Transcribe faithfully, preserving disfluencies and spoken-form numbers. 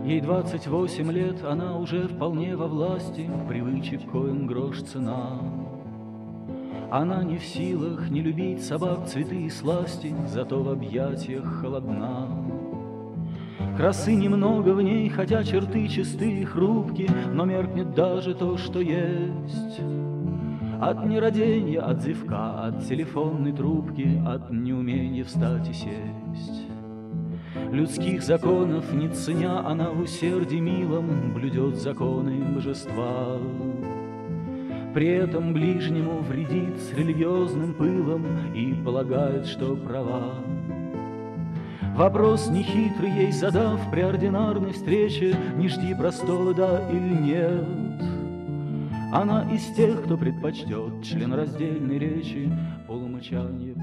Ей двадцать восемь лет, она уже вполне во власти привычек, коим грош цена. Она не в силах не любить собак, цветы и сласти, зато в объятиях холодна. Красы немного в ней, хотя черты чистые, хрупкие, но меркнет даже то, что есть. От нераденья, от зевка, от телефонной трубки, от неумения встать и сесть. Людских законов не ценя, она в усердии милом блюдет законы божества. При этом ближнему вредит с религиозным пылом и полагает, что права. Вопрос нехитрый ей задав при ординарной встрече: не жди простого «да» или «нет». Она из тех, кто предпочтет членораздельной речи полумычание